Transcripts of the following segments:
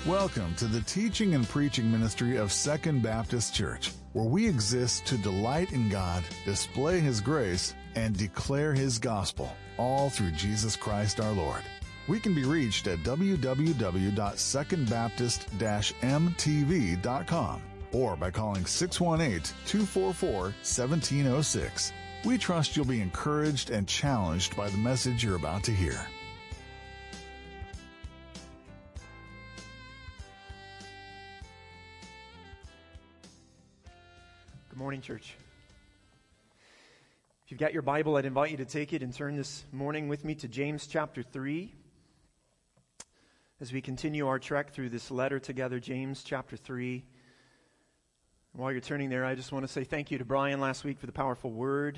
Welcome to the teaching and preaching ministry of Second Baptist Church, where we exist to delight in God, display His grace, and declare His gospel, all through Jesus Christ our Lord. We can be reached at www.secondbaptist-mtv.com or by calling 618-244-1706. We trust you'll be encouraged and challenged by the message you're about to hear. Good morning, church. If you've got your Bible, I'd invite you to take it and turn this morning with me to James chapter 3. As we continue our trek through this letter together, James chapter 3. While you're turning there, I just want to say thank you to Brian last week for the powerful word.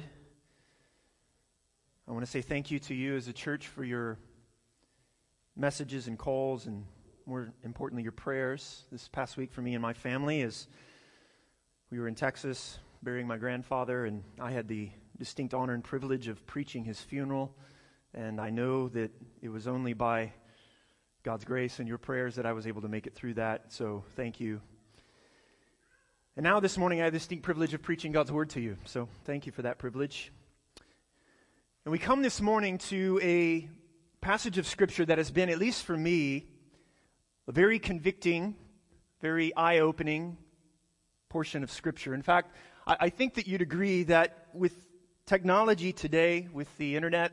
I want to say thank you to you as a church for your messages and calls, and more importantly, your prayers this past week for me and my family as we were in Texas burying my grandfather, and I had the distinct honor and privilege of preaching his funeral. And I know that it was only by God's grace and your prayers that I was able to make it through that. So thank you. And now this morning I have the distinct privilege of preaching God's word to you. So thank you for that privilege. And we come this morning to a passage of Scripture that has been, at least for me, a very convicting, very eye-opening portion of Scripture. In fact, I think that you'd agree that with technology today, with the internet,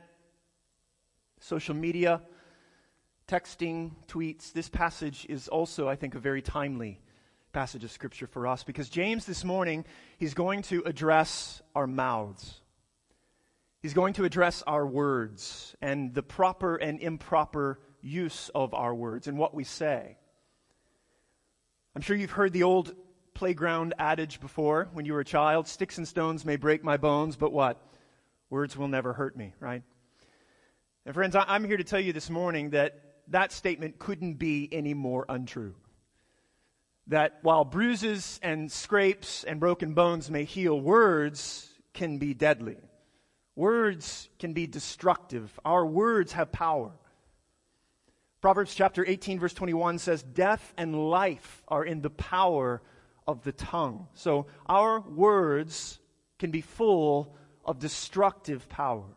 social media, texting, tweets, this passage is also, I think, a very timely passage of Scripture for us, because James this morning, he's going to address our mouths. He's going to address our words and the proper and improper use of our words and what we say. I'm sure you've heard the old playground adage before when you were a child: sticks and stones may break my bones, but what? Words will never hurt me, right? And friends, I'm here to tell you this morning that that statement couldn't be any more untrue. That while bruises and scrapes and broken bones may heal, words can be deadly. Words can be destructive. Our words have power. Proverbs chapter 18 verse 21 says, "Death and life are in the power of the tongue." So our words can be full of destructive power.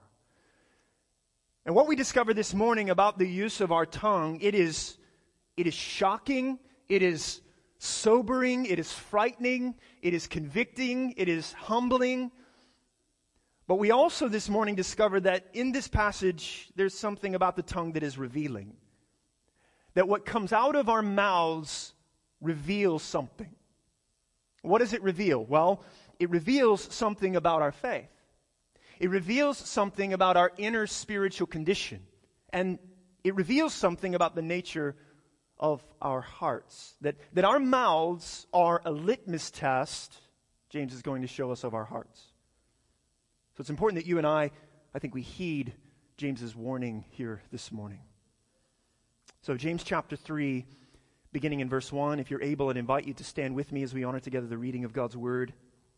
And what we discover this morning about the use of our tongue, it is shocking, it is sobering, it is frightening, it is convicting, it is humbling. But we also this morning discover that in this passage, there's something about the tongue that is revealing. That what comes out of our mouths reveals something. What does it reveal? Well, it reveals something about our faith. It reveals something about our inner spiritual condition. And it reveals something about the nature of our hearts. That our mouths are a litmus test, James is going to show us, of our hearts. So it's important that you and I think we heed James's warning here this morning. So James chapter 3, beginning in verse 1, if you're able, I'd invite you to stand with me as we honor together the reading of God's word.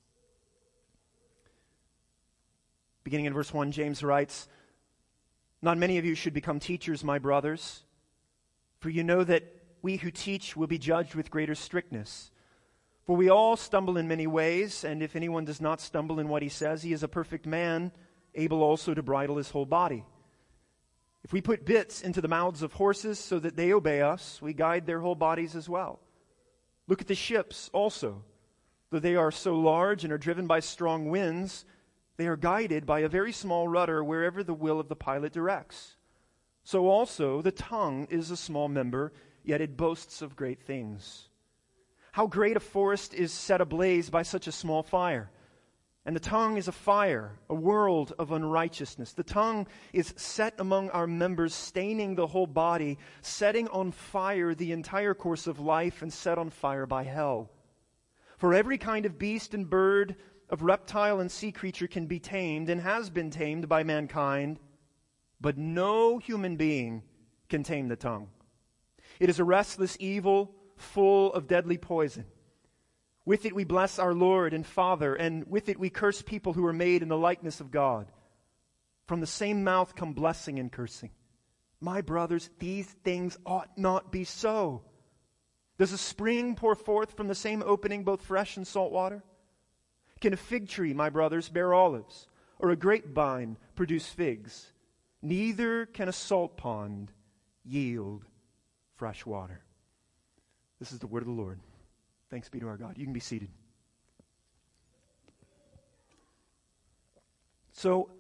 Beginning in verse 1, James writes, "Not many of you should become teachers, my brothers, for you know that we who teach will be judged with greater strictness. For we all stumble in many ways, and if anyone does not stumble in what he says, he is a perfect man, able also to bridle his whole body. If we put bits into the mouths of horses so that they obey us, we guide their whole bodies as well. Look at the ships also. Though they are so large and are driven by strong winds, they are guided by a very small rudder wherever the will of the pilot directs. So also the tongue is a small member, yet it boasts of great things. How great a forest is set ablaze by such a small fire. And the tongue is a fire, a world of unrighteousness. The tongue is set among our members, staining the whole body, setting on fire the entire course of life, and set on fire by hell. For every kind of beast and bird, of reptile and sea creature can be tamed and has been tamed by mankind, but no human being can tame the tongue. It is a restless evil, full of deadly poison. With it we bless our Lord and Father, and with it we curse people who are made in the likeness of God. From the same mouth come blessing and cursing. My brothers, these things ought not be so. Does a spring pour forth from the same opening both fresh and salt water? Can a fig tree, my brothers, bear olives, or a grapevine produce figs? Neither can a salt pond yield fresh water. This is the word of the Lord. Thanks be to our God. You can be seated. So,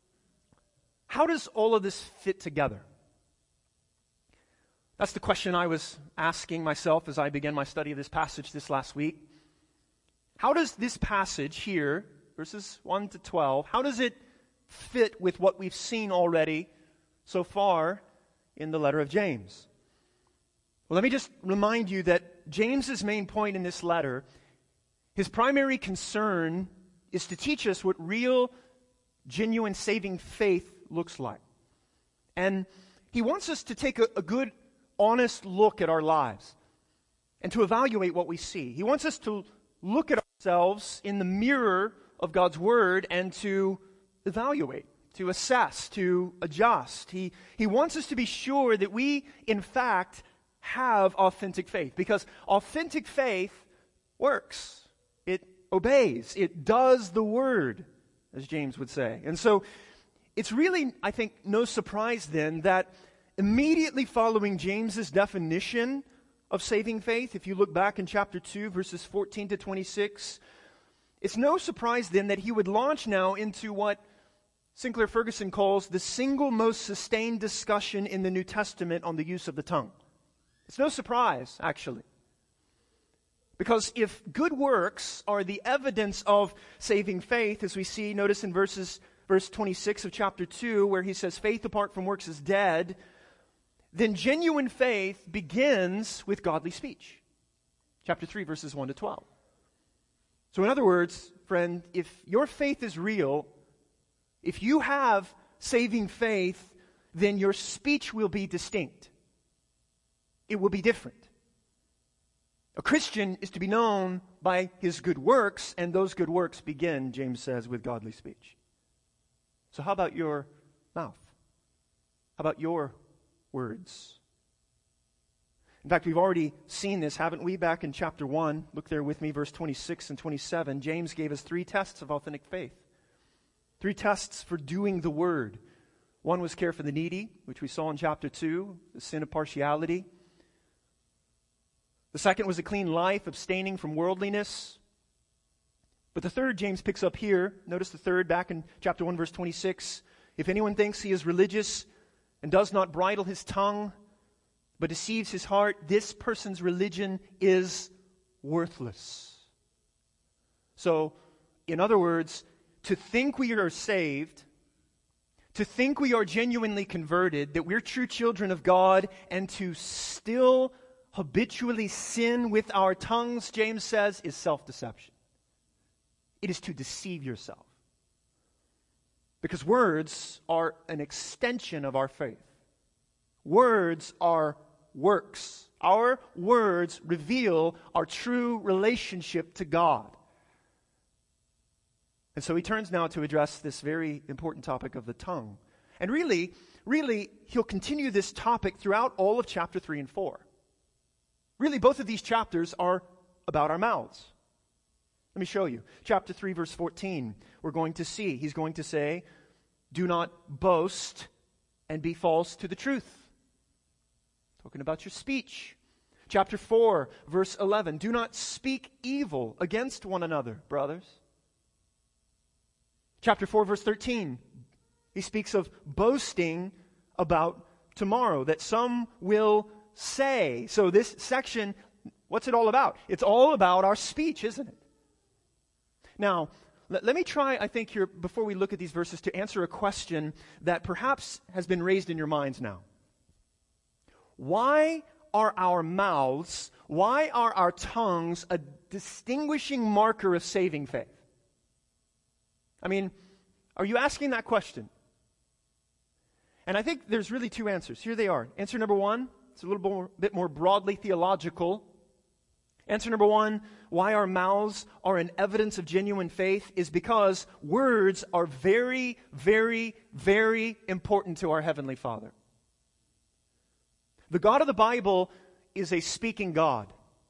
how does all of this fit together? That's the question I was asking myself as I began my study of this passage this last week. How does this passage here, verses 1 to 12, how does it fit with what we've seen already so far in the letter of James? Well, let me just remind you that James's main point in this letter, his primary concern is to teach us what real, genuine, saving faith looks like. And he wants us to take a good, honest look at our lives and to evaluate what we see. He wants us to look at ourselves in the mirror of God's Word and to evaluate, to assess, to adjust. He wants us to be sure that we, in fact, have authentic faith, because authentic faith works. It obeys. It does the Word, as James would say. And so it's really, I think, no surprise then that immediately following James's definition of saving faith, if you look back in chapter 2, verses 14 to 26, it's no surprise then that he would launch now into what Sinclair Ferguson calls the single most sustained discussion in the New Testament on the use of the tongue. It's no surprise, actually. Because if good works are the evidence of saving faith, as we see, notice in verse 26 of chapter 2, where he says, faith apart from works is dead, then genuine faith begins with godly speech. Chapter 3, verses 1 to 12. So in other words, friend, if your faith is real, if you have saving faith, then your speech will be distinct. It will be different. A Christian is to be known by his good works, and those good works begin, James says, with godly speech. So how about your mouth? How about your words? In fact, we've already seen this, haven't we? Back in chapter 1, look there with me, verse 26 and 27. James gave us 3 tests of authentic faith. 3 tests for doing the word. One was care for the needy, which we saw in chapter 2, the sin of partiality. The second was a clean life, abstaining from worldliness. But the third James picks up here. Notice the third back in chapter 1, verse 26. If anyone thinks he is religious and does not bridle his tongue, but deceives his heart, this person's religion is worthless. So, in other words, to think we are saved, to think we are genuinely converted, that we're true children of God, and to still habitually sin with our tongues, James says, is self-deception. It is to deceive yourself. Because words are an extension of our faith. Words are works. Our words reveal our true relationship to God. And so he turns now to address this very important topic of the tongue. And really, he'll continue this topic throughout all of chapter 3 and 4. Really, both of these chapters are about our mouths. Let me show you. Chapter 3, verse 14, we're going to see. He's going to say, do not boast and be false to the truth. Talking about your speech. Chapter 4, verse 11, do not speak evil against one another, brothers. Chapter 4, verse 13, he speaks of boasting about tomorrow, that some will say. So this section, what's it all about? It's all about our speech, isn't it? Now, let me try, I think here, before we look at these verses, to answer a question that perhaps has been raised in your minds now. Why are our mouths, why are our tongues a distinguishing marker of saving faith? I mean, are you asking that question? And I think there's really 2 answers. Here they are. Answer number 1, it's a little bit more broadly theological. Answer number 1, why our mouths are an evidence of genuine faith is because words are very, very, very important to our Heavenly Father. The God of the Bible is a speaking God.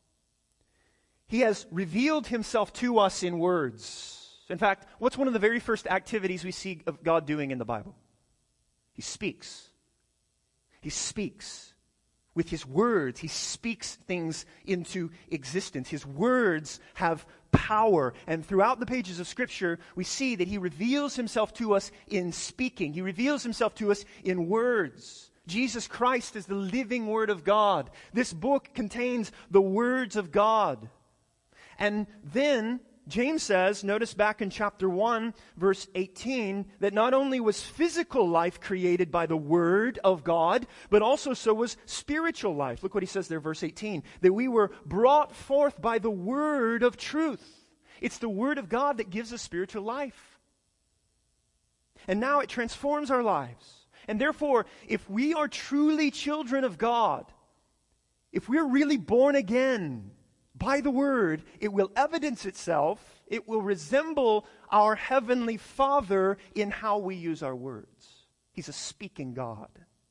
He has revealed himself to us in words. In fact, what's one of the very first activities we see of God doing in the Bible? He speaks. He speaks. With his words, he speaks things into existence. His words have power. And throughout the pages of Scripture, we see that he reveals himself to us in speaking. He reveals himself to us in words. Jesus Christ is the living Word of God. This book contains the words of God. And then James says, notice back in chapter 1, verse 18, that not only was physical life created by the Word of God, but also so was spiritual life. Look what he says there, verse 18, that we were brought forth by the Word of truth. It's the Word of God that gives us spiritual life. And now it transforms our lives. And therefore, if we are truly children of God, if we're really born again by the Word, it will evidence itself. It will resemble our Heavenly Father in how we use our words. He's a speaking God.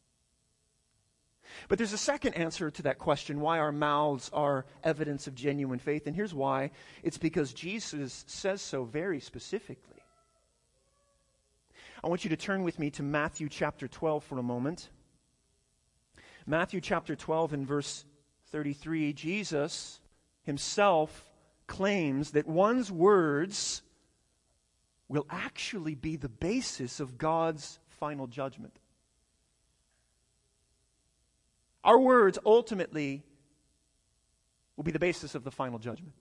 But there's a second answer to that question, why our mouths are evidence of genuine faith. And here's why. It's because Jesus says so very specifically. I want you to turn with me to Matthew chapter 12 for a moment. Matthew chapter 12 and verse 33, Jesus himself claims that one's words will actually be the basis of God's final judgment. Our words ultimately will be the basis of the final judgment.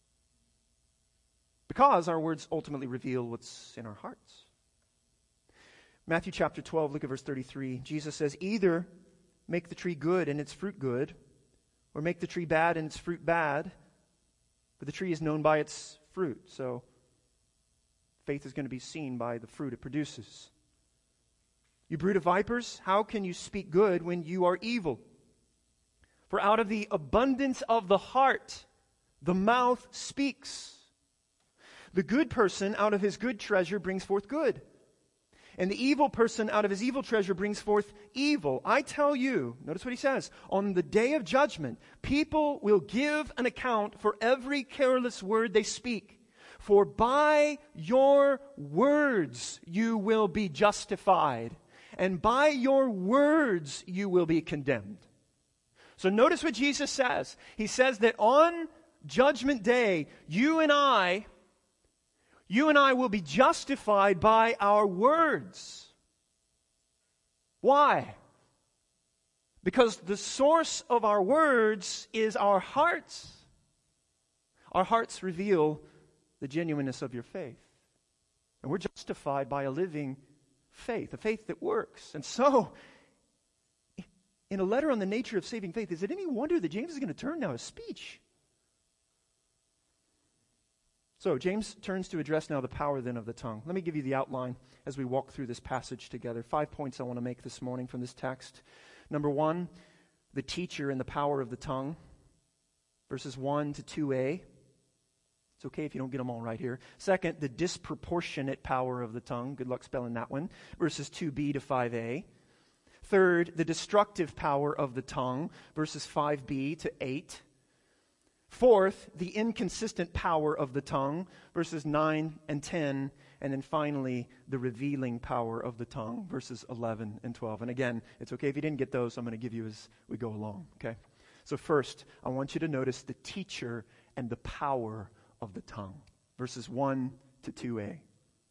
Because our words ultimately reveal what's in our hearts. Matthew chapter 12, look at verse 33. Jesus says, either make the tree good and its fruit good, or make the tree bad and its fruit bad, but the tree is known by its fruit. So faith is going to be seen by the fruit it produces. You brood of vipers, how can you speak good when you are evil? For out of the abundance of the heart, the mouth speaks. The good person out of his good treasure brings forth good. And the evil person out of his evil treasure brings forth evil. I tell you, notice what he says, on the day of judgment, people will give an account for every careless word they speak. For by your words you will be justified, and by your words you will be condemned. So notice what Jesus says. He says that on Judgment Day, you and I will be justified by our words. Why? Because the source of our words is our hearts. Our hearts reveal the genuineness of your faith. And we're justified by a living faith, a faith that works. And so, in a letter on the nature of saving faith, is it any wonder that James is going to turn now his speech? So, James turns to address now the power then of the tongue. Let me give you the outline as we walk through this passage together. 5 points I want to make this morning from this text. Number 1, the teacher and the power of the tongue. Verses 1 to 2a. It's okay if you don't get them all right here. Second, the disproportionate power of the tongue. Good luck spelling that one. Verses 2b to 5a. Third, the destructive power of the tongue. Verses 5b to 8. Fourth, the inconsistent power of the tongue, verses 9 and 10. And then finally, the revealing power of the tongue, verses 11 and 12. And again, it's okay if you didn't get those. I'm going to give you as we go along, okay? So first, I want you to notice the teacher and the power of the tongue, verses 1 to 2a.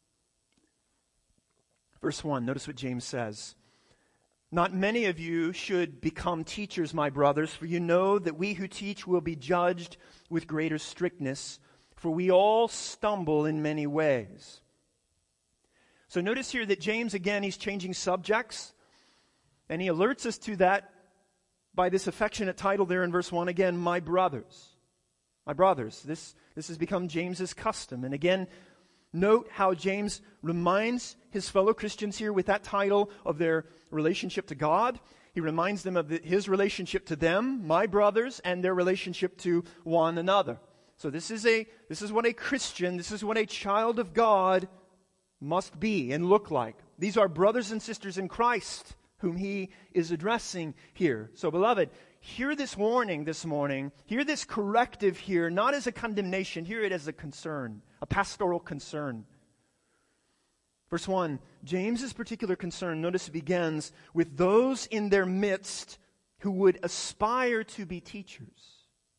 Verse 1, notice what James says. Not many of you should become teachers, my brothers, for you know that we who teach will be judged with greater strictness, for we all stumble in many ways. So notice here that James, again, he's changing subjects, and he alerts us to that by this affectionate title there in verse 1, again, my brothers. My brothers. This has become James's custom. And again, note how James reminds his fellow Christians here with that title of their relationship to God. He reminds them of his relationship to them, my brothers, and their relationship to one another. So this is what a Christian, this is what a child of God must be and look like. These are brothers and sisters in Christ whom he is addressing here. So beloved, hear this warning this morning, hear this corrective here, not as a condemnation, hear it as a concern, a pastoral concern. Verse 1, James's particular concern, notice it begins with those in their midst who would aspire to be teachers.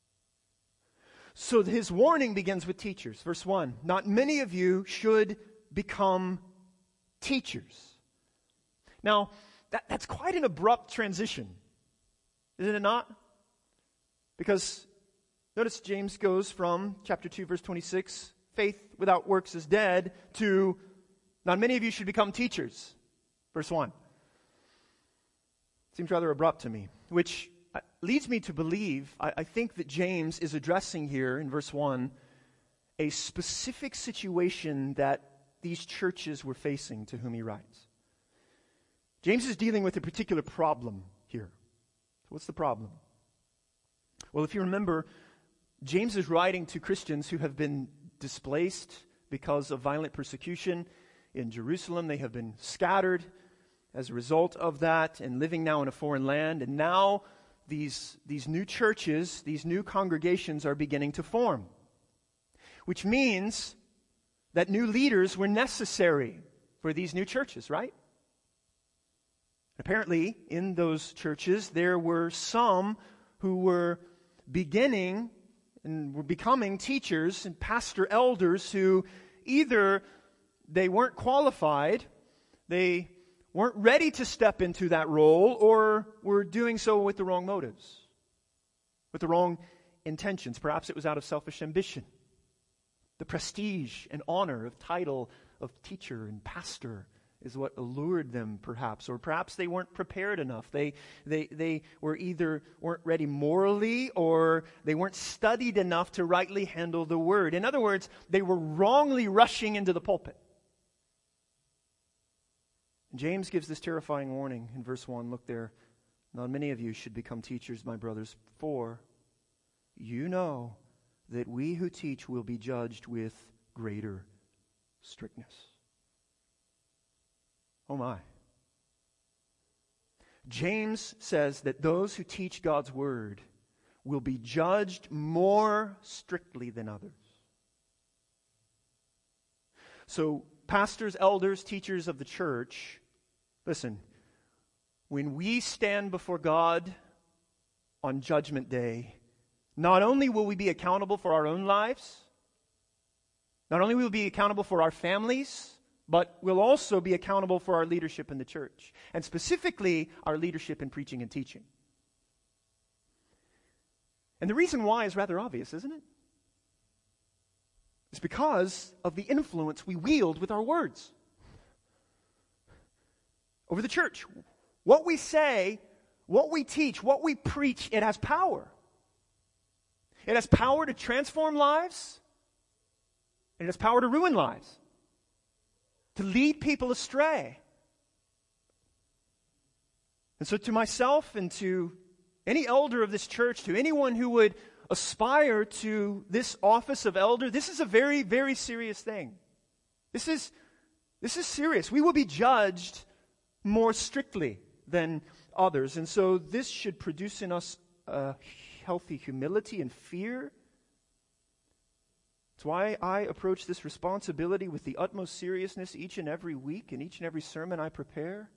So his warning begins with teachers. Verse 1, not many of you should become teachers. Now, that's quite an abrupt transition, isn't it not? Because notice James goes from chapter 2, verse 26, faith without works is dead, to not many of you should become teachers. Verse 1. Seems rather abrupt to me, which leads me to believe, I think that James is addressing here in verse 1 a specific situation that these churches were facing to whom he writes. James is dealing with a particular problem here. So what's the problem? Well, if you remember, James is writing to Christians who have been displaced because of violent persecution in Jerusalem. They have been scattered as a result of that and living now in a foreign land. And now these new churches, these new congregations are beginning to form, which means that new leaders were necessary for these new churches, right? Apparently, in those churches, there were some who were beginning and were becoming teachers and pastor elders who either they weren't qualified, they weren't ready to step into that role, or were doing so with the wrong motives, with the wrong intentions. Perhaps it was out of selfish ambition. The prestige and honor of title of teacher and pastor is what allured them, perhaps. Or perhaps they weren't prepared enough. They were either weren't ready morally, or they weren't studied enough to rightly handle the word. In other words, they were wrongly rushing into the pulpit. James gives this terrifying warning in verse 1. Look there. Not many of you should become teachers, my brothers, for you know that we who teach will be judged with greater strictness. Oh my. James says that those who teach God's word will be judged more strictly than others. So, pastors, elders, teachers of the church, listen, when we stand before God on Judgment Day, not only will we be accountable for our own lives, not only will we be accountable for our families, but we'll also be accountable for our leadership in the church, and specifically our leadership in preaching and teaching. And the reason why is rather obvious, isn't it? It's because of the influence we wield with our words over the church. What we say, what we teach, what we preach, it has power. It has power to transform lives, and it has power to ruin lives, to lead people astray. And so to myself and to any elder of this church, to anyone who would aspire to this office of elder, this is a very, very serious thing. This is serious. We will be judged more strictly than others. And so this should produce in us a healthy humility and fear. It's why I approach this responsibility with the utmost seriousness each and every week and each and every sermon I prepare.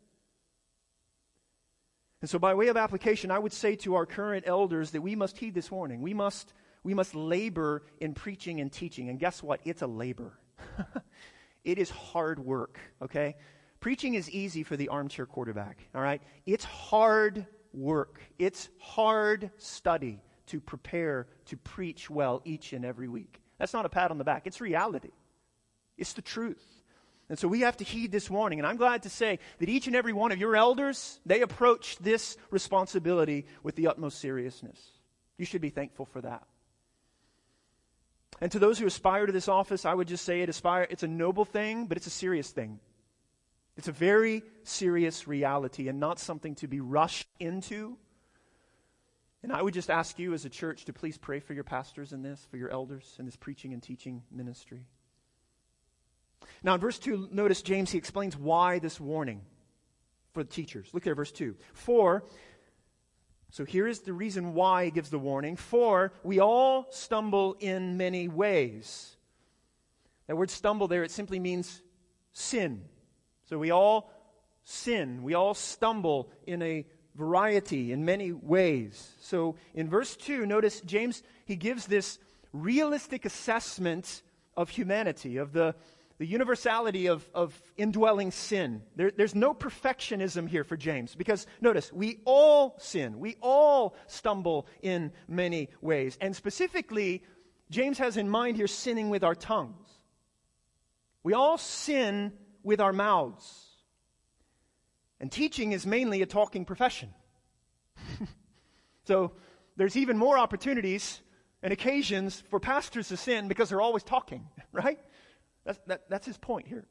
And so by way of application, I would say to our current elders that we must heed this warning. We must labor in preaching and teaching. And guess what? It's a labor. It is hard work, okay? Preaching is easy for the armchair quarterback, all right? It's hard work. It's hard study to prepare to preach well each and every week. That's not a pat on the back. It's reality. It's the truth. And so we have to heed this warning. And I'm glad to say that each and every one of your elders, they approach this responsibility with the utmost seriousness. You should be thankful for that. And to those who aspire to this office, I would just say it's a noble thing, but it's a serious thing. It's a very serious reality and not something to be rushed into. And I would just ask you as a church to please pray for your pastors in this, for your elders in this preaching and teaching ministry. Now in verse 2, notice James, he explains why this warning for the teachers. Look there, verse 2. For So here is the reason why he gives the warning. For we all stumble in many ways. That word stumble there, it simply means sin. So we all sin. We all stumble in a variety, in many ways. So in verse 2, notice James, he gives this realistic assessment of humanity, of the universality of indwelling sin. There's no perfectionism here for James, because notice, we all sin. We all stumble in many ways. And specifically, James has in mind here sinning with our tongues. We all sin with our mouths. And teaching is mainly a talking profession. So there's even more opportunities and occasions for pastors to sin because they're always talking, right? That's his point here.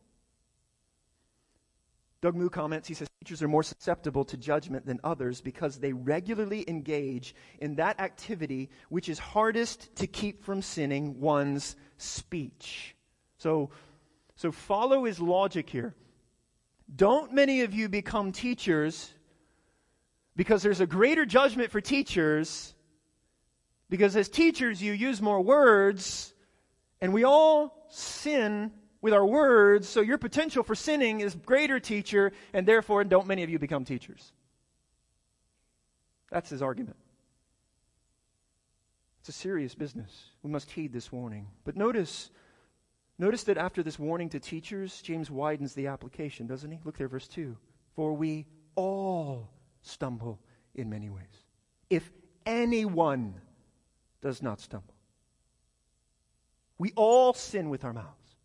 Doug Moo comments, he says, teachers are more susceptible to judgment than others because they regularly engage in that activity which is hardest to keep from sinning, one's speech. So follow his logic here. Don't many of you become teachers because there's a greater judgment for teachers, because as teachers you use more words, and we all sin with our words, so your potential for sinning is greater, teacher, and therefore don't many of you become teachers. That's his argument. It's a serious business. We must heed this warning. But notice that after this warning to teachers, James widens the application, doesn't he? Look there, verse 2. For we all stumble in many ways. If anyone does not stumble. We all sin with our mouths.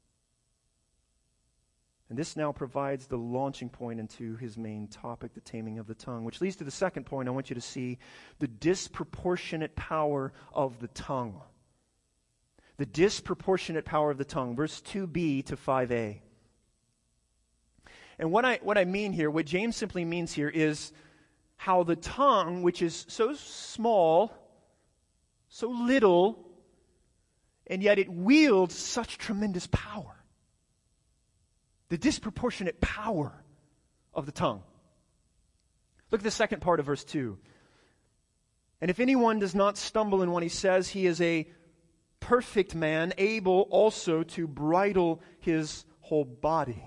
And this now provides the launching point into his main topic, the taming of the tongue, which leads to the second point. I want you to see the disproportionate power of the tongue. The disproportionate power of the tongue, verse 2b to 5a. And what I mean here, what James simply means here is how the tongue, which is so small, so little, and yet it wields such tremendous power. The disproportionate power of the tongue. Look at the second part of verse 2. And if anyone does not stumble in what he says, he is a perfect man, able also to bridle his whole body.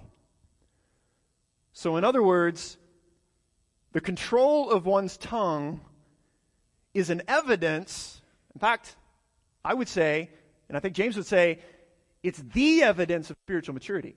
So in other words, the control of one's tongue is an evidence. In fact, I would say, and I think James would say, it's the evidence of spiritual maturity.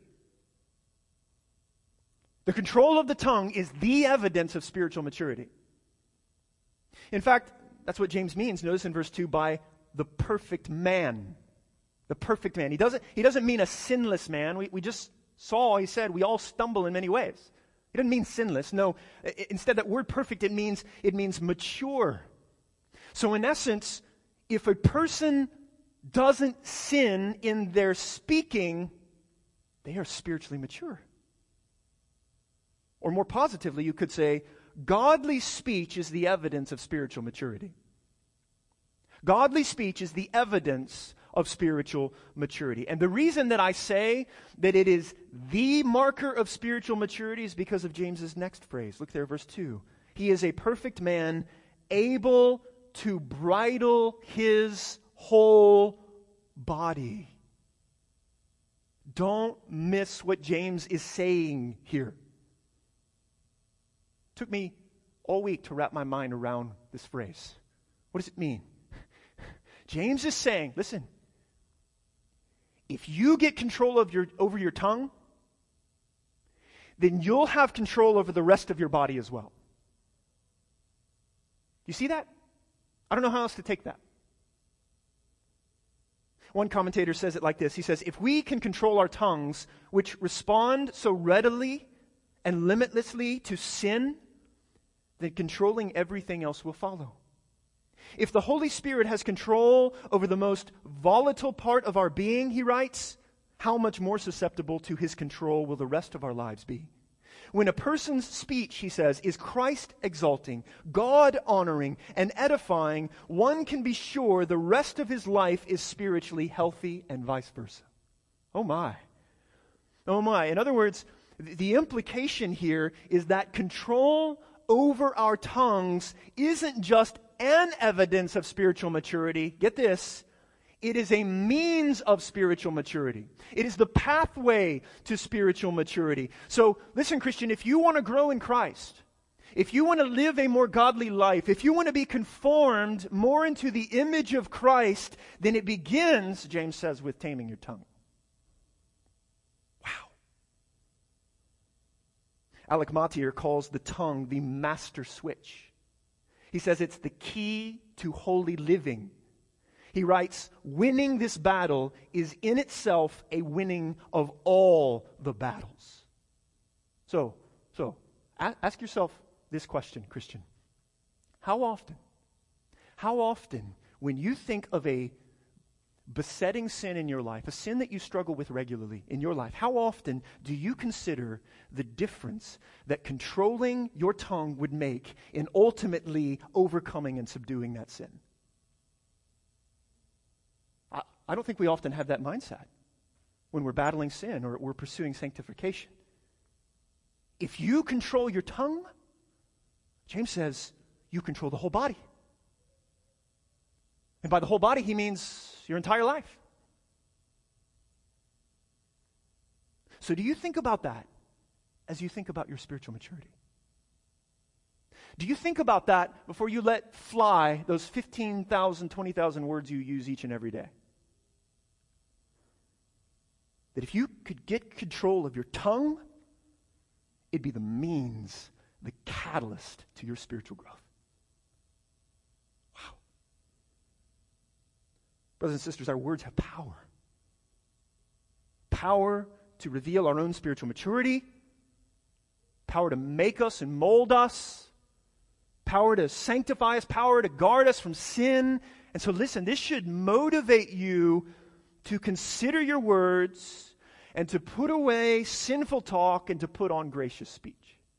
The control of the tongue is the evidence of spiritual maturity. In fact, that's what James means. Notice in verse 2, by the perfect man. The perfect man. He doesn't mean a sinless man. We just saw, he said, we all stumble in many ways. He doesn't mean sinless. No, instead that word perfect, it means mature. So in essence, if a person doesn't sin in their speaking, they are spiritually mature. Or more positively, you could say, godly speech is the evidence of spiritual maturity. Godly speech is the evidence of spiritual maturity. And the reason that I say that it is the marker of spiritual maturity is because of James's next phrase. Look there, verse 2. He is a perfect man, able to bridle his whole body. Don't miss what James is saying here. It took me all week to wrap my mind around this phrase. What does it mean? James is saying, listen, if you get control over your tongue, then you'll have control over the rest of your body as well. You see that? I don't know how else to take that. One commentator says it like this. He says, if we can control our tongues, which respond so readily and limitlessly to sin, then controlling everything else will follow. If the Holy Spirit has control over the most volatile part of our being, he writes, how much more susceptible to his control will the rest of our lives be? When a person's speech, he says, is Christ-exalting, God-honoring, and edifying, one can be sure the rest of his life is spiritually healthy and vice versa. Oh my. Oh my. In other words, the implication here is that control over our tongues isn't just an evidence of spiritual maturity. Get this. It is a means of spiritual maturity. It is the pathway to spiritual maturity. So, listen, Christian, if you want to grow in Christ, if you want to live a more godly life, if you want to be conformed more into the image of Christ, then it begins, James says, with taming your tongue. Wow. Alec Mottier calls the tongue the master switch. He says it's the key to holy living. He writes, winning this battle is in itself a winning of all the battles. So, ask yourself this question, Christian. How often, when you think of a besetting sin in your life, a sin that you struggle with regularly in your life, how often do you consider the difference that controlling your tongue would make in ultimately overcoming and subduing that sin? I don't think we often have that mindset when we're battling sin or we're pursuing sanctification. If you control your tongue, James says, you control the whole body. And by the whole body, he means your entire life. So do you think about that as you think about your spiritual maturity? Do you think about that before you let fly those 15,000, 20,000 words you use each and every day? That if you could get control of your tongue, it'd be the means, the catalyst to your spiritual growth. Wow. Brothers and sisters, our words have power. Power to reveal our own spiritual maturity, power to make us and mold us, power to sanctify us, power to guard us from sin. And so listen, this should motivate you to consider your words and to put away sinful talk and to put on gracious speech.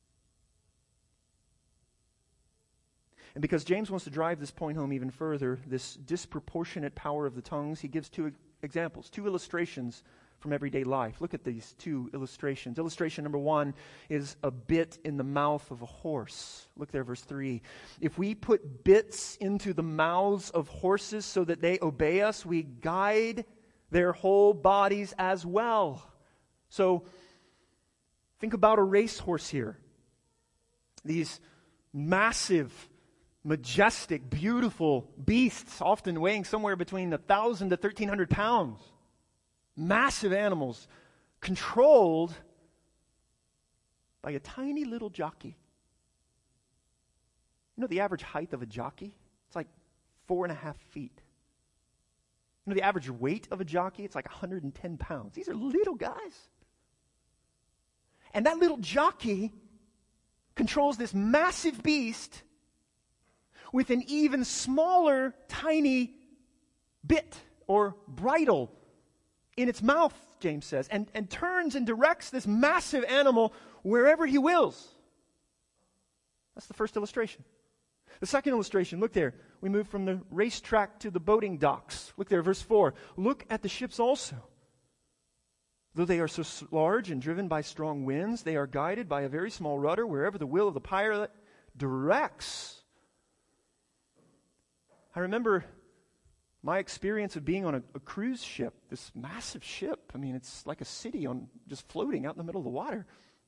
And because James wants to drive this point home even further, this disproportionate power of the tongues, he gives two examples, two illustrations from everyday life. Look at these two illustrations. Illustration number one is a bit in the mouth of a horse. Look there, verse 3. If we put bits into the mouths of horses so that they obey us, we guide their whole bodies as well. So, think about a racehorse here. These massive, majestic, beautiful beasts, often weighing somewhere between 1,000 to 1,300 pounds. Massive animals, controlled by a tiny little jockey. You know the average height of a jockey? It's like 4.5 feet. You know the average weight of a jockey? It's like 110 pounds. These are little guys. And that little jockey controls this massive beast with an even smaller, tiny bit or bridle in its mouth, James says, and turns and directs this massive animal wherever he wills. That's the first illustration. The second illustration, look there. We move from the racetrack to the boating docks. Look there, verse 4. Look at the ships also. Though they are so large and driven by strong winds, they are guided by a very small rudder wherever the will of the pilot directs. I remember my experience of being on a cruise ship, this massive ship. I mean, it's like a city on just floating out in the middle of the water.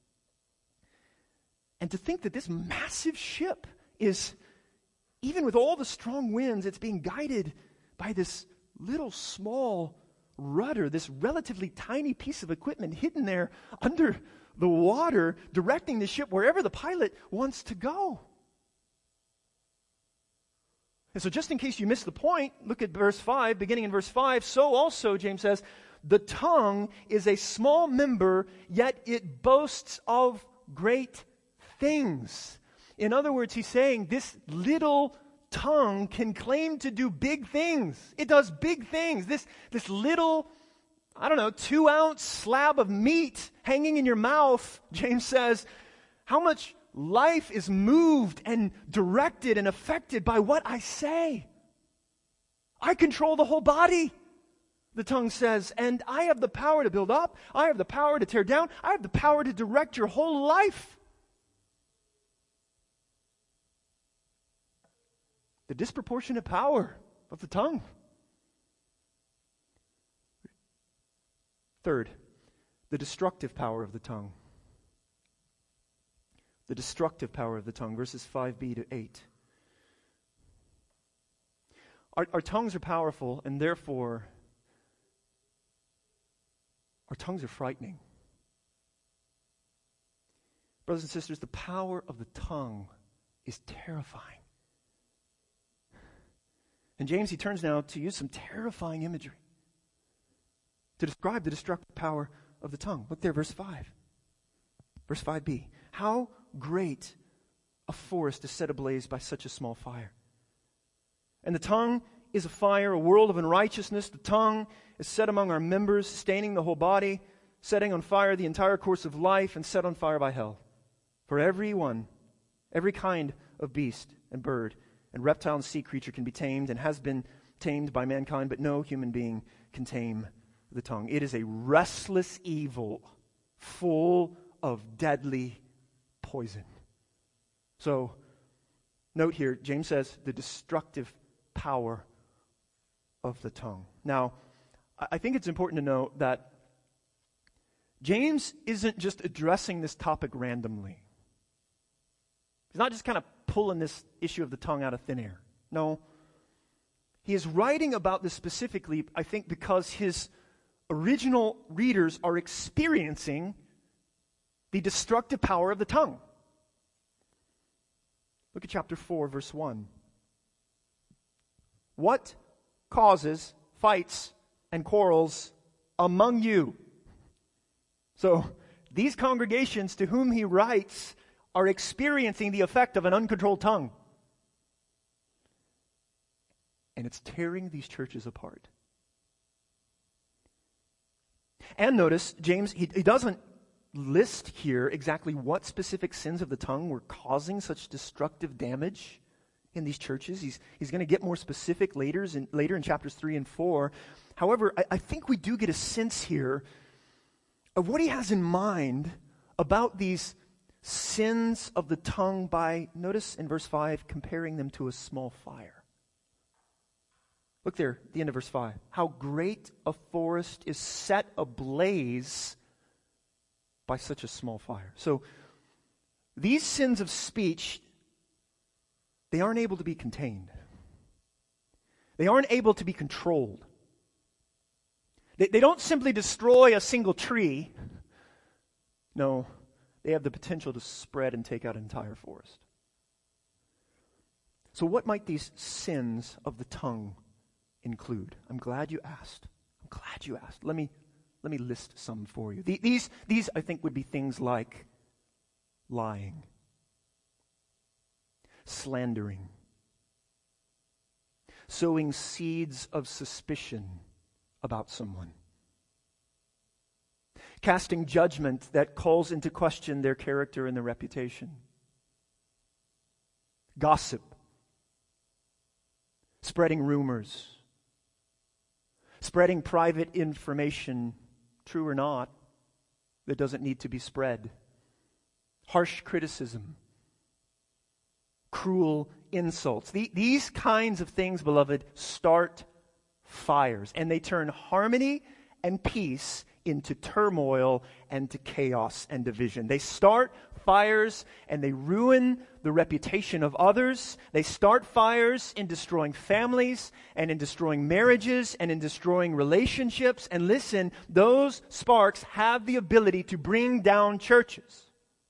And to think that this massive ship is, even with all the strong winds, it's being guided by this little small rudder, this relatively tiny piece of equipment hidden there under the water, directing the ship wherever the pilot wants to go. And so just in case you missed the point, look at verse 5, beginning in verse 5. So also, James says, the tongue is a small member, yet it boasts of great things. In other words, he's saying this little tongue can claim to do big things. It does big things. This little, 2-ounce slab of meat hanging in your mouth, James says, how much life is moved and directed and affected by what I say. I control the whole body, the tongue says, and I have the power to build up. I have the power to tear down. I have the power to direct your whole life. the disproportionate power of the tongue. Third, the destructive power of the tongue. The destructive power of the tongue, verses 5b to 8. Our tongues are powerful, and therefore, our tongues are frightening. Brothers and sisters, the power of the tongue is terrifying. And James, he turns now to use some terrifying imagery to describe the destructive power of the tongue. Look there, verse 5. Verse 5b. How great a forest is set ablaze by such a small fire. And the tongue is a fire, a world of unrighteousness. The tongue is set among our members, staining the whole body, setting on fire the entire course of life, and set on fire by hell. For every kind of beast and bird and reptile and sea creature can be tamed and has been tamed by mankind, but no human being can tame the tongue. It is a restless evil full of deadly poison. So, note here, James says the destructive power of the tongue. Now, I think it's important to note that James isn't just addressing this topic randomly. He's not just kind of pulling this issue of the tongue out of thin air. No. He is writing about this specifically, I think, because his original readers are experiencing the destructive power of the tongue. Look at chapter 4, verse 1. What causes fights and quarrels among you? So, these congregations to whom he writes are experiencing the effect of an uncontrolled tongue. And it's tearing these churches apart. And notice, James, he doesn't list here exactly what specific sins of the tongue were causing such destructive damage in these churches. He's going to get more specific later in chapters 3 and 4. However, I think we do get a sense here of what he has in mind about these sins of the tongue by, notice in verse 5, comparing them to a small fire. Look there, at the end of verse 5. How great a forest is set ablaze by such a small fire. So, these sins of speech, they aren't able to be contained. They aren't able to be controlled. They don't simply destroy a single tree. No, they have the potential to spread and take out an entire forest. So what might these sins of the tongue include? I'm glad you asked. Let me list some for you. These I think would be things like lying, slandering, sowing seeds of suspicion about someone, casting judgment that calls into question their character and their reputation, gossip, spreading rumors, spreading private information, true or not, that doesn't need to be spread, harsh criticism, cruel insults. These kinds of things, beloved, start fires, and they turn harmony and peace into turmoil and to chaos and division. They start fires and they ruin the reputation of others. They start fires in destroying families and in destroying marriages and in destroying relationships. And listen, those sparks have the ability to bring down churches,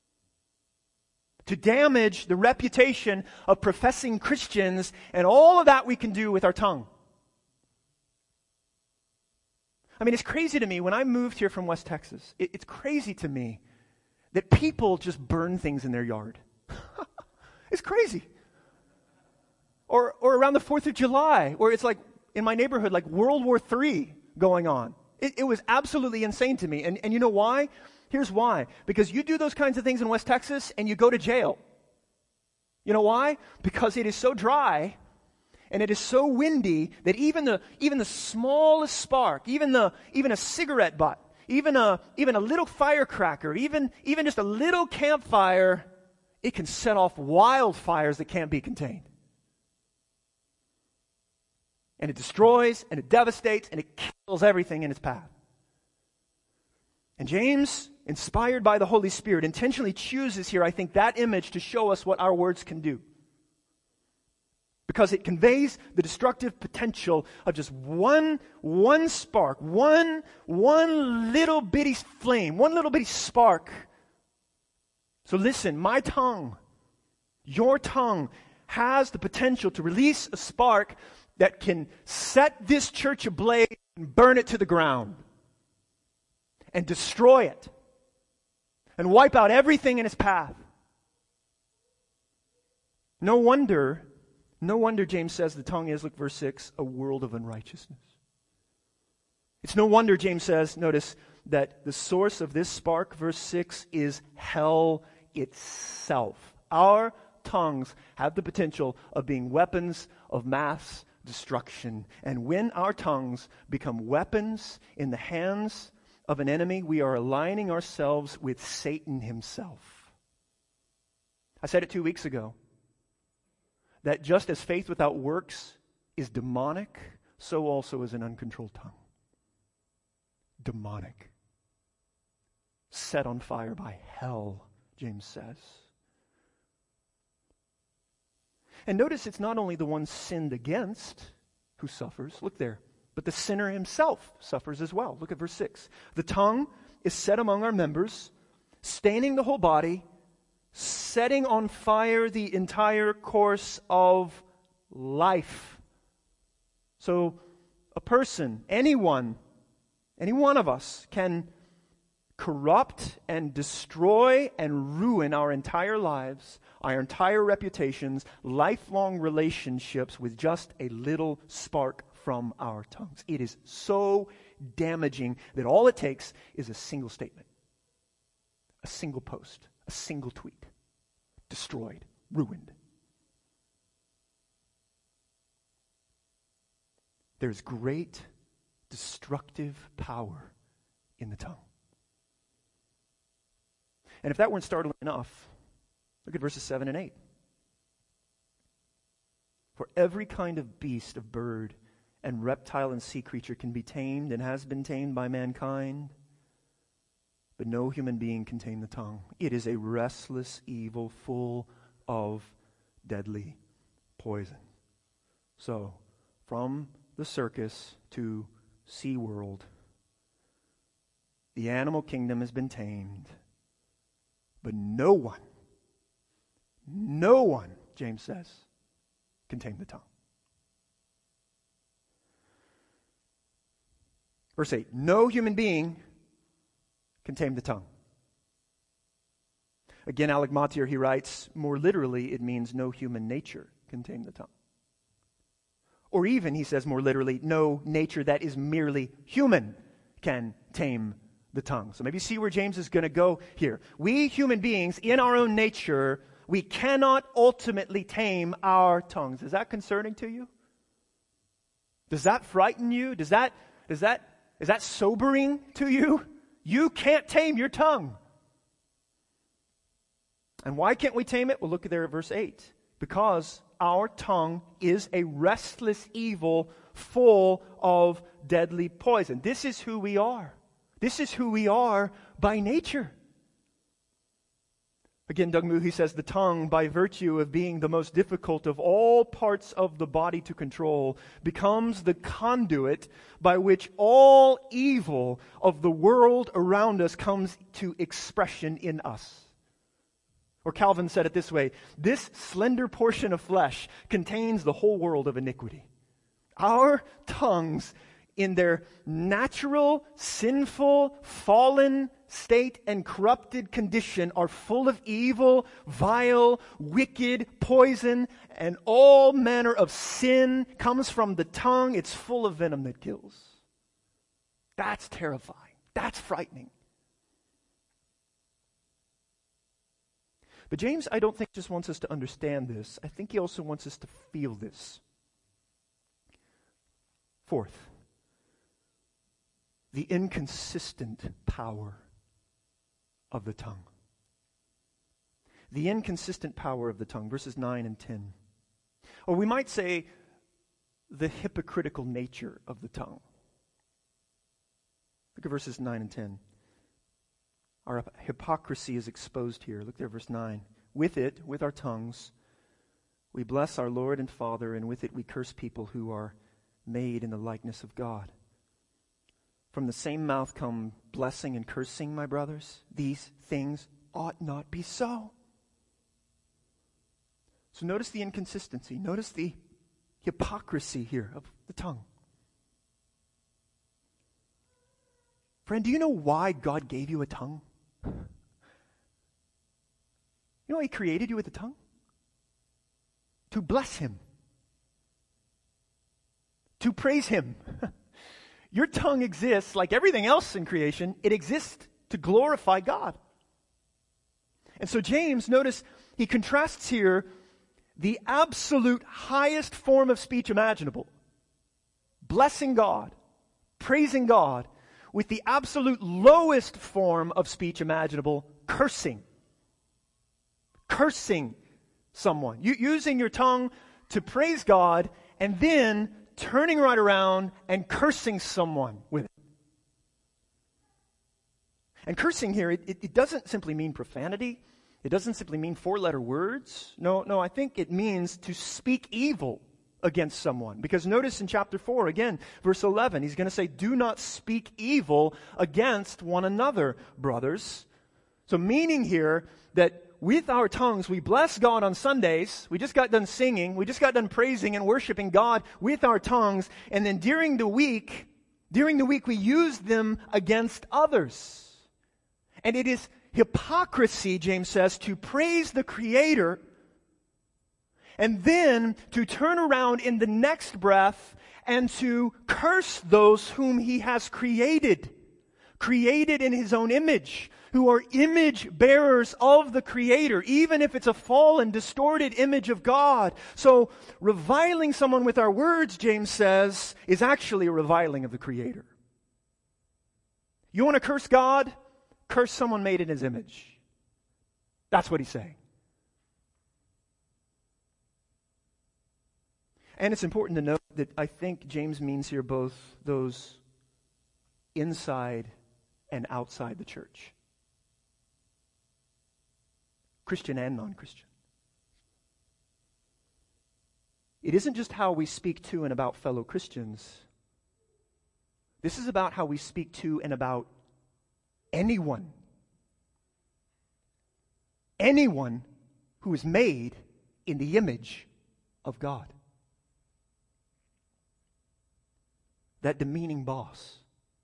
to damage the reputation of professing Christians, and all of that we can do with our tongue. I mean, it's crazy to me, when I moved here from West Texas, it's crazy to me that people just burn things in their yard. It's crazy. Or around the 4th of July, where it's like, in my neighborhood, like World War III going on. It was absolutely insane to me. And you know why? Here's why. Because you do those kinds of things in West Texas and you go to jail. You know why? Because it is so dry and it is so windy that even the smallest spark, even a cigarette butt, even a little firecracker, even just a little campfire, it can set off wildfires that can't be contained. and it destroys, and it devastates, and it kills everything in its path. And James, inspired by the Holy Spirit, intentionally chooses here, I think, that image to show us what our words can do. Because it conveys the destructive potential of just one spark, one little bitty flame, one little bitty spark. So listen, my tongue, your tongue, has the potential to release a spark that can set this church ablaze and burn it to the ground and destroy it and wipe out everything in its path. No wonder James says the tongue is, look, verse 6, a world of unrighteousness. It's no wonder James says, notice, that the source of this spark, verse 6, is hell itself. Our tongues have the potential of being weapons of mass destruction. And when our tongues become weapons in the hands of an enemy, we are aligning ourselves with Satan himself. I said it 2 weeks ago, that just as faith without works is demonic, so also is an uncontrolled tongue. Demonic. Set on fire by hell, James says. And notice it's not only the one sinned against who suffers, look there, but the sinner himself suffers as well. Look at verse 6. The tongue is set among our members, staining the whole body, setting on fire the entire course of life. So a person, any one of us can corrupt and destroy and ruin our entire lives, our entire reputations, lifelong relationships with just a little spark from our tongues. It is so damaging that all it takes is a single statement, a single post, a single tweet. Destroyed, ruined. There's great destructive power in the tongue. And if that weren't startling enough, look at verses 7 and 8. For every kind of beast, of bird, and reptile and sea creature can be tamed and has been tamed by mankind, but no human being can tame the tongue. It is a restless evil full of deadly poison. So, from the circus to SeaWorld, the animal kingdom has been tamed, but no one, James says, can tame the tongue. Verse 8, no human being can tame the tongue. Again, Alec Mottier, he writes, more literally, it means no human nature can tame the tongue. Or even, he says more literally, no nature that is merely human can tame the tongue. So maybe you see where James is going to go here. We human beings, in our own nature, we cannot ultimately tame our tongues. Is that concerning to you? Does that frighten you? Is that sobering to you? You can't tame your tongue. And why can't we tame it? Well, look there at verse 8. Because our tongue is a restless evil full of deadly poison. This is who we are. This is who we are by nature. Again, Doug Moo, he says, the tongue, by virtue of being the most difficult of all parts of the body to control, becomes the conduit by which all evil of the world around us comes to expression in us. Or Calvin said it this way, this slender portion of flesh contains the whole world of iniquity. Our tongues, in their natural, sinful, fallen state and corrupted condition, are full of evil, vile, wicked, poison, and all manner of sin comes from the tongue. It's full of venom that kills. That's terrifying. That's frightening. But James, I don't think, just wants us to understand this. I think he also wants us to feel this. Fourth, the inconsistent power of the tongue. The inconsistent power of the tongue, verses 9 and 10. Or we might say the hypocritical nature of the tongue. Look at verses 9 and 10. Our hypocrisy is exposed here. Look there, verse 9. With it, with our tongues, we bless our Lord and Father, and with it we curse people who are made in the likeness of God. From the same mouth come blessing and cursing, my brothers. These things ought not be so. So notice the inconsistency. Notice the hypocrisy here of the tongue. Friend, do you know why God gave you a tongue? You know why He created you with a tongue? To bless Him. To praise Him. Your tongue exists, like everything else in creation, it exists to glorify God. And so James, notice, he contrasts here the absolute highest form of speech imaginable, blessing God, praising God, with the absolute lowest form of speech imaginable, cursing. Cursing someone. Using your tongue to praise God and then turning right around and cursing someone with it. And cursing here, it doesn't simply mean profanity. It doesn't simply mean four-letter words. No, I think it means to speak evil against someone. Because notice in chapter 4, again, verse 11, he's going to say, do not speak evil against one another, brothers. So meaning here that with our tongues, we bless God on Sundays. We just got done singing. We just got done praising and worshiping God with our tongues. And then during the week, we use them against others. And it is hypocrisy, James says, to praise the Creator and then to turn around in the next breath and to curse those whom He has created in His own image, who are image bearers of the Creator, even if it's a fallen, distorted image of God. So reviling someone with our words, James says, is actually a reviling of the Creator. You want to curse God? Curse someone made in His image. That's what he's saying. And it's important to note that I think James means here both those inside and outside the church. Christian and non-Christian. It isn't just how we speak to and about fellow Christians. This is about how we speak to and about anyone. Anyone who is made in the image of God. That demeaning boss.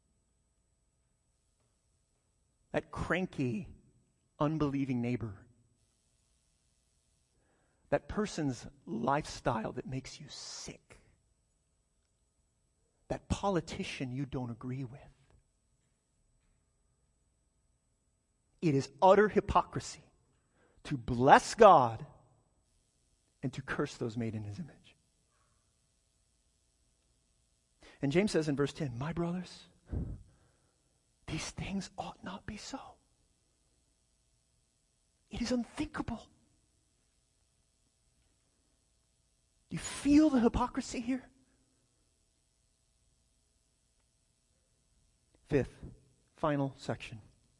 That cranky, unbelieving neighbor. That person's lifestyle that makes you sick. That politician you don't agree with. It is utter hypocrisy to bless God and to curse those made in His image. And James says in verse 10, my brothers, these things ought not be so. It is unthinkable. Do you feel the hypocrisy here? Fifth, final section.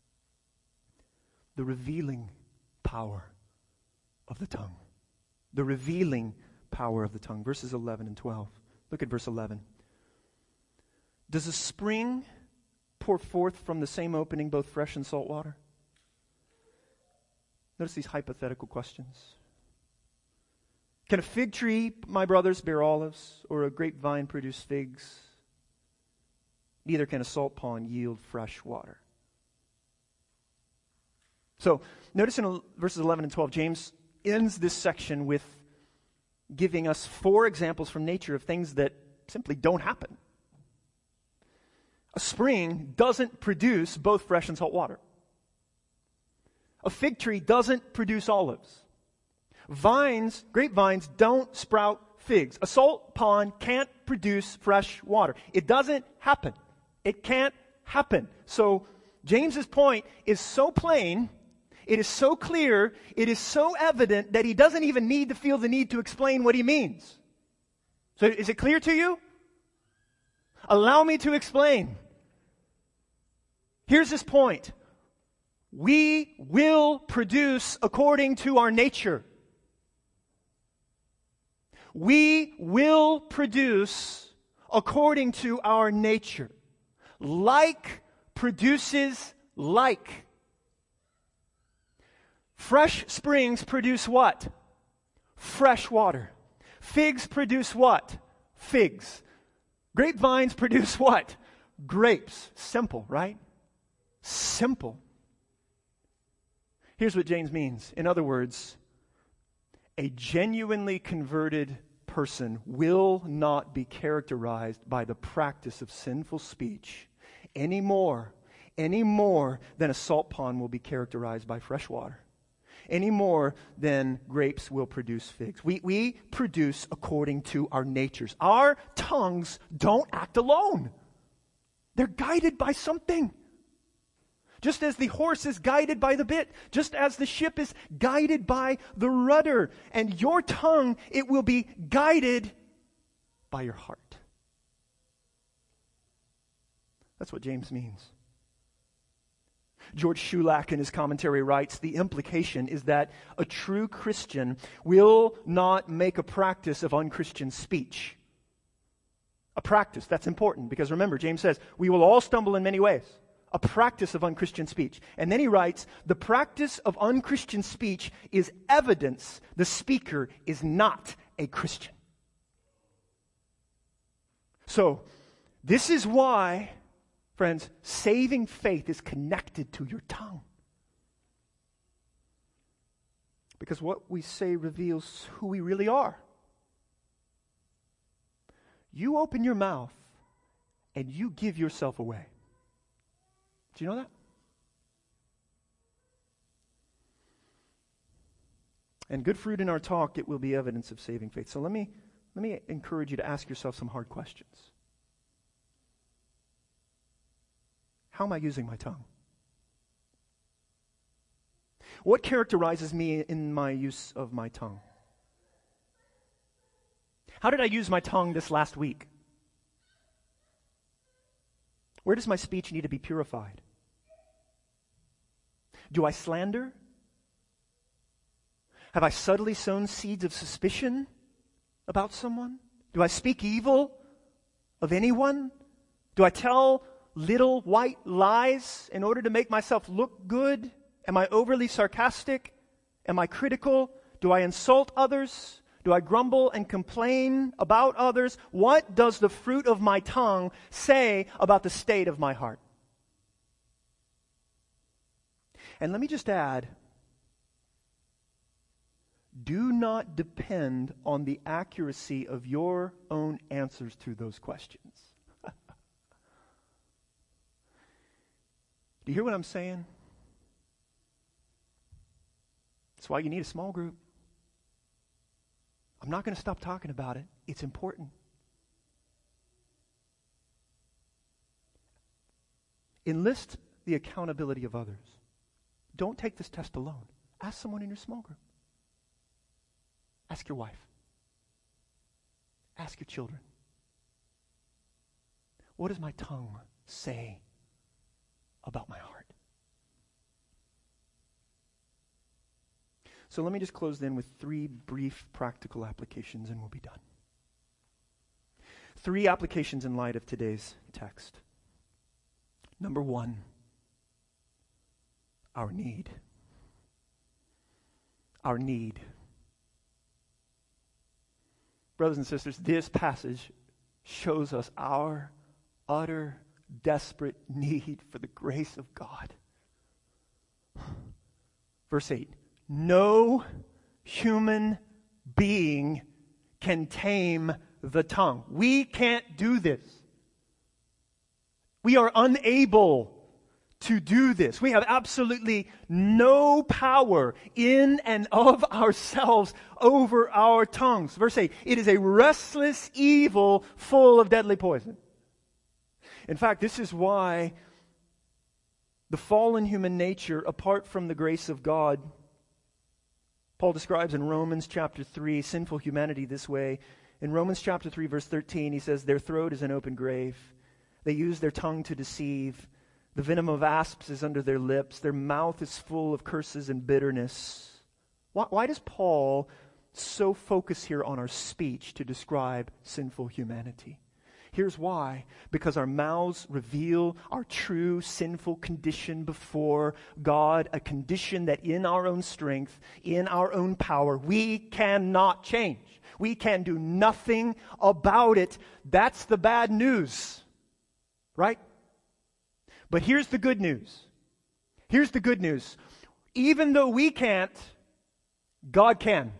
The revealing power of the tongue. The revealing power of the tongue. Verses 11 and 12. Look at verse 11. Does a spring pour forth from the same opening both fresh and salt water? Notice these hypothetical questions. Can a fig tree, my brothers, bear olives, or a grapevine produce figs? Neither can a salt pond yield fresh water. So, notice in verses 11 and 12, James ends this section with giving us 4 examples from nature of things that simply don't happen. A spring doesn't produce both fresh and salt water. A fig tree doesn't produce olives. Grapevines don't sprout figs. A salt pond can't produce fresh water. It doesn't happen. It can't happen. So James's point is so plain, it is so clear, it is so evident that he doesn't even need to feel the need to explain what he means. So is it clear to you? Allow me to explain. Here's this point. We will produce according to our nature. We will produce according to our nature. Like produces like. Fresh springs produce what? Fresh water. Figs produce what? Figs. Grapevines produce what? Grapes. Simple, right? Simple. Here's what James means. In other words, a genuinely converted person will not be characterized by the practice of sinful speech any more than a salt pond will be characterized by fresh water. Any more than grapes will produce figs. We produce according to our natures. Our tongues don't act alone. They're guided by something. Just as the horse is guided by the bit, just as the ship is guided by the rudder, and your tongue, it will be guided by your heart. That's what James means. George Shulak in his commentary writes, the implication is that a true Christian will not make a practice of unchristian speech. A practice, that's important, because remember, James says, we will all stumble in many ways. A practice of unchristian speech. And then he writes, the practice of unchristian speech is evidence the speaker is not a Christian. So, this is why, friends, saving faith is connected to your tongue. Because what we say reveals who we really are. You open your mouth and you give yourself away. Do you know that? And good fruit in our talk, it will be evidence of saving faith. So let me encourage you to ask yourself some hard questions. How am I using my tongue? What characterizes me in my use of my tongue? How did I use my tongue this last week? Where does my speech need to be purified? Do I slander? Have I subtly sown seeds of suspicion about someone? Do I speak evil of anyone? Do I tell little white lies in order to make myself look good? Am I overly sarcastic? Am I critical? Do I insult others? Do I grumble and complain about others? What does the fruit of my tongue say about the state of my heart? And let me just add, do not depend on the accuracy of your own answers to those questions. Do you hear what I'm saying? That's why you need a small group. I'm not going to stop talking about it. It's important. Enlist the accountability of others. Don't take this test alone. Ask someone in your small group. Ask your wife. Ask your children. What does my tongue say about my heart? So let me just close then with 3 brief practical applications and we'll be done. 3 applications in light of today's text. Number 1, our need. Our need. Brothers and sisters, this passage shows us our utter, desperate need for the grace of God. Verse 8. No human being can tame the tongue. We can't do this. We are unable to do this. We have absolutely no power in and of ourselves over our tongues. Verse 8, it is a restless evil full of deadly poison. In fact, this is why the fallen human nature, apart from the grace of God, Paul describes in Romans chapter 3, sinful humanity this way. In Romans chapter 3, verse 13, he says, their throat is an open grave. They use their tongue to deceive. The venom of asps is under their lips. Their mouth is full of curses and bitterness. Why does Paul so focus here on our speech to describe sinful humanity? Here's why. Because our mouths reveal our true sinful condition before God, a condition that in our own strength, in our own power, we cannot change. We can do nothing about it. That's the bad news, right? But here's the good news. Here's the good news. Even though we can't, God can.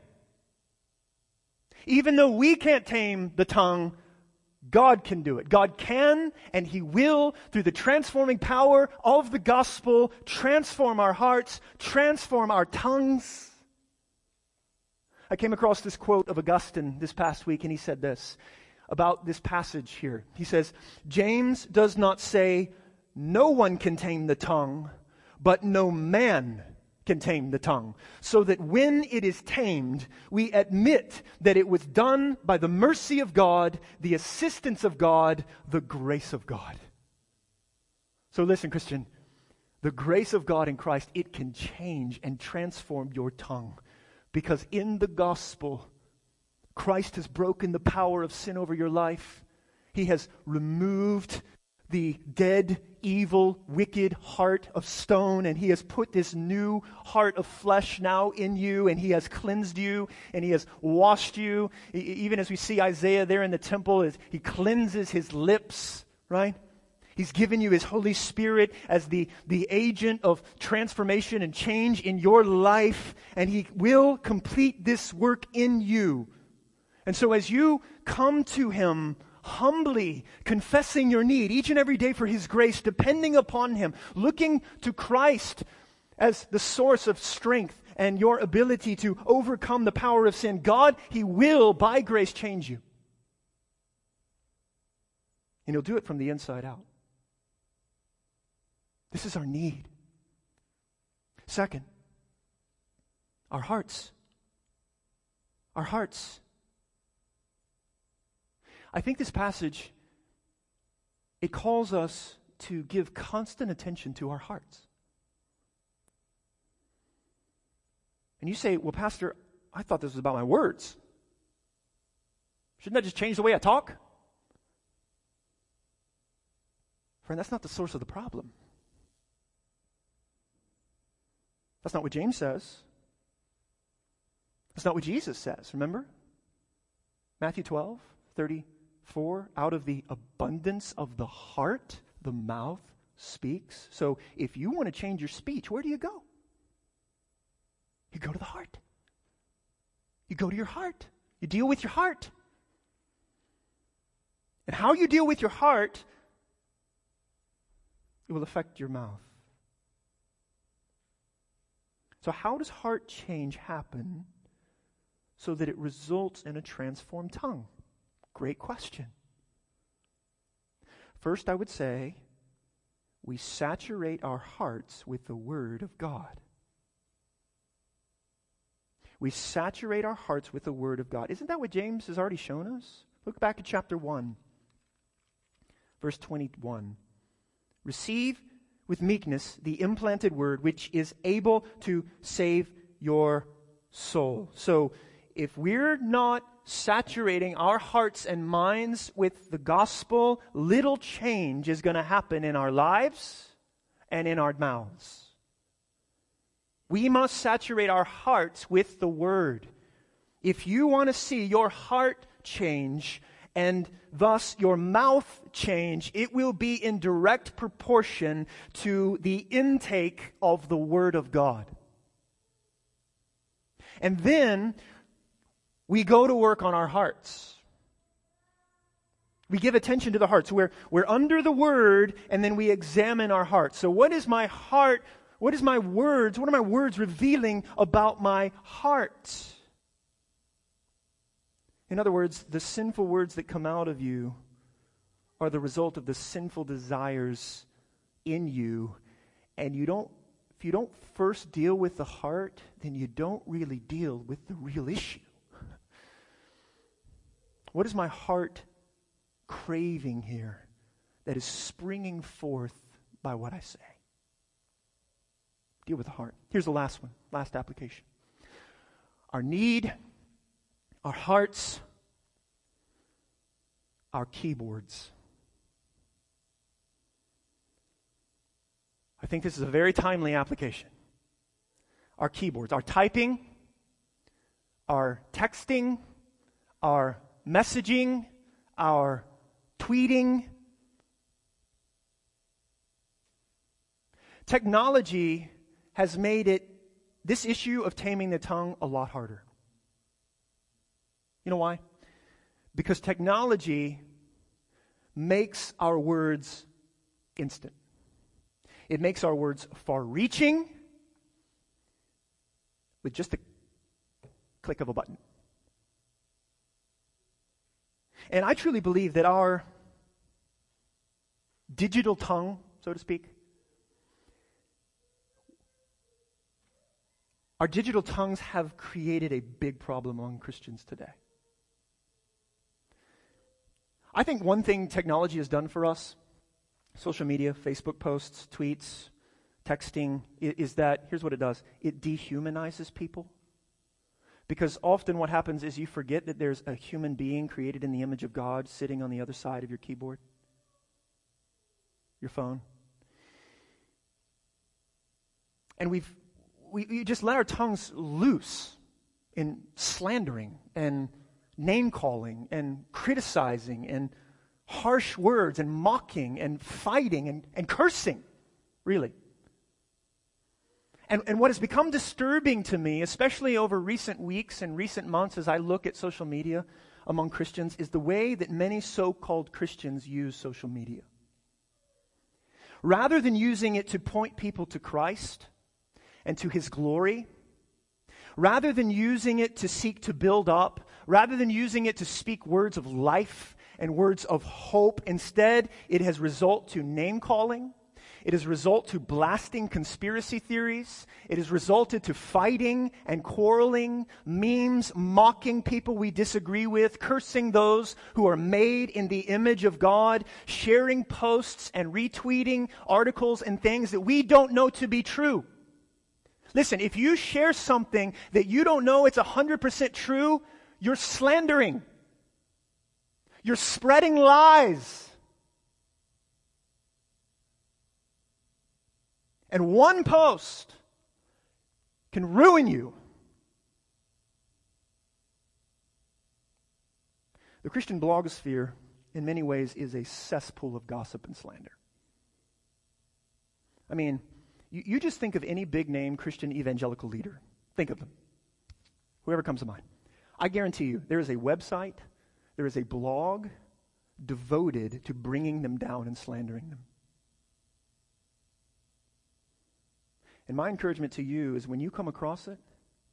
Even though we can't tame the tongue, God can do it. God can and He will, through the transforming power of the gospel, transform our hearts, transform our tongues. I came across this quote of Augustine this past week, and he said this about this passage here. He says, James does not say, no one can tame the tongue, but no man can tame the tongue, so that when it is tamed, we admit that it was done by the mercy of God, the assistance of God, the grace of God. So listen, Christian, the grace of God in Christ, it can change and transform your tongue, because in the gospel, Christ has broken the power of sin over your life. He has removed the dead, evil, wicked heart of stone, and He has put this new heart of flesh now in you, and He has cleansed you, and He has washed you. Even as we see Isaiah there in the temple, He cleanses his lips, right? He's given you His Holy Spirit as the agent of transformation and change in your life, and He will complete this work in you. And so as you come to Him humbly, confessing your need each and every day for His grace, depending upon Him, looking to Christ as the source of strength and your ability to overcome the power of sin, God, He will, by grace, change you. And He'll do it from the inside out. This is our need. Second, our hearts. Our hearts. I think this passage, it calls us to give constant attention to our hearts. And you say, well, Pastor, I thought this was about my words. Shouldn't that just change the way I talk? Friend, that's not the source of the problem. That's not what James says. That's not what Jesus says, remember? Matthew 12:34, out of the abundance of the heart, the mouth speaks. So if you want to change your speech, where do you go? You go to the heart. You go to your heart. You deal with your heart. And how you deal with your heart, it will affect your mouth. So how does heart change happen so that it results in a transformed tongue? Great question. First, I would say, we saturate our hearts with the Word of God. We saturate our hearts with the Word of God. Isn't that what James has already shown us? Look back at chapter 1, verse 21. Receive with meekness the implanted word, which is able to save your soul. So, if we're not saturating our hearts and minds with the gospel, little change is going to happen in our lives and in our mouths. We must saturate our hearts with the Word. If you want to see your heart change and thus your mouth change, it will be in direct proportion to the intake of the Word of God. And then we go to work on our hearts. We give attention to the hearts. We're under the Word, and then we examine our hearts. So what is my heart? What are my words revealing about my heart? In other words, the sinful words that come out of you are the result of the sinful desires in you. And if you don't first deal with the heart, then you don't really deal with the real issue. What is my heart craving here that is springing forth by what I say? Deal with the heart. Here's the last one, last application. Our need, our hearts, our keyboards. I think this is a very timely application. Our keyboards, our typing, our texting, our messaging, our tweeting. Technology has made this issue of taming the tongue a lot harder. You know why? Because technology makes our words instant. It makes our words far-reaching with just a click of a button. And I truly believe that our digital tongue, so to speak, our digital tongues have created a big problem among Christians today. I think one thing technology has done for us, social media, Facebook posts, tweets, texting, is that, here's what it does. It dehumanizes people. Because often what happens is you forget that there's a human being created in the image of God sitting on the other side of your keyboard, your phone. And we just let our tongues loose in slandering and name-calling and criticizing and harsh words and mocking and fighting and cursing, really. And what has become disturbing to me, especially over recent weeks and recent months as I look at social media among Christians, is the way that many so-called Christians use social media. Rather than using it to point people to Christ and to His glory, rather than using it to seek to build up, rather than using it to speak words of life and words of hope, instead it has resulted to name-calling. It has resulted to blasting conspiracy theories. It has resulted to fighting and quarreling, memes, mocking people we disagree with, cursing those who are made in the image of God, sharing posts and retweeting articles and things that we don't know to be true. Listen, if you share something that you don't know it's 100% true, you're slandering. You're spreading lies. And one post can ruin you. The Christian blogosphere, in many ways, is a cesspool of gossip and slander. I mean, you just think of any big-name Christian evangelical leader. Think of them. Whoever comes to mind. I guarantee you, there is a website, there is a blog devoted to bringing them down and slandering them. And my encouragement to you is when you come across it,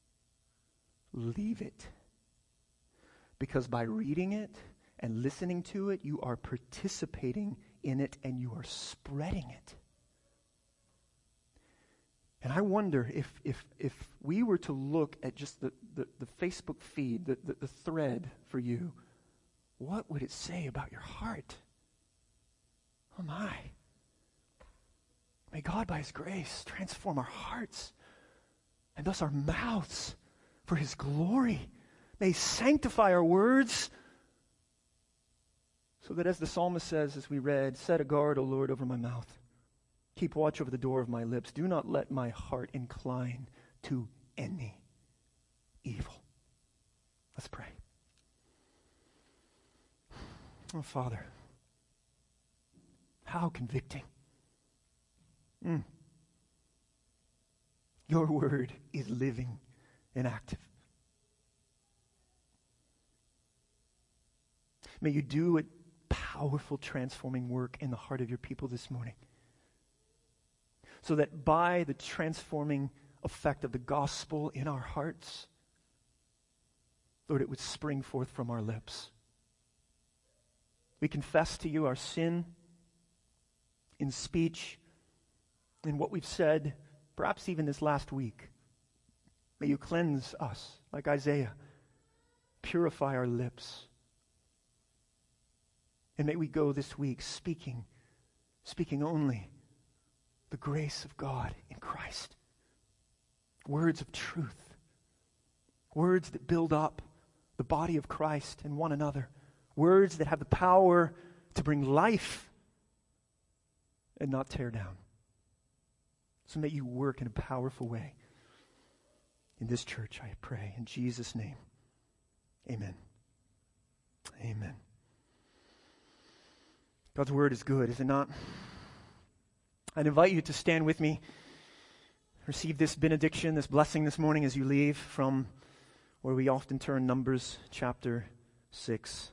leave it. Because by reading it and listening to it, you are participating in it and you are spreading it. And I wonder if we were to look at just the Facebook feed, the thread for you, what would it say about your heart? Oh my. May God, by His grace, transform our hearts and thus our mouths for His glory. May He sanctify our words so that, as the psalmist says, as we read, set a guard, O Lord, over my mouth. Keep watch over the door of my lips. Do not let my heart incline to any evil. Let's pray. Oh, Father, how convicting. Your word is living and active. May you do a powerful transforming work in the heart of your people this morning, so that by the transforming effect of the gospel in our hearts, Lord, it would spring forth from our lips. We confess to you our sin in speech, in what we've said, perhaps even this last week. May you cleanse us, like Isaiah. Purify our lips. And may we go this week speaking only the grace of God in Christ. Words of truth. Words that build up the body of Christ and one another. Words that have the power to bring life and not tear down. So may you work in a powerful way in this church, I pray, in Jesus' name. Amen. Amen. God's word is good, is it not? I'd invite you to stand with me, receive this benediction, this blessing this morning as you leave from where we often turn, Numbers chapter 6.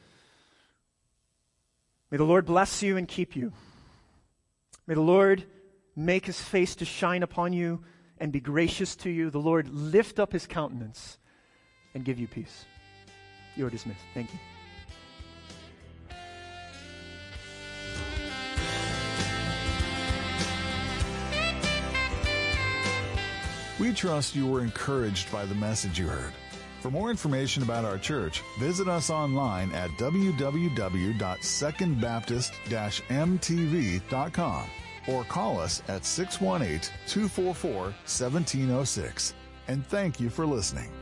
May the Lord bless you and keep you. May the Lord make his face to shine upon you and be gracious to you. The Lord lift up his countenance and give you peace. You are dismissed. Thank you. We trust you were encouraged by the message you heard. For more information about our church, visit us online at www.secondbaptist-mtv.com or call us at 618-244-1706. And thank you for listening.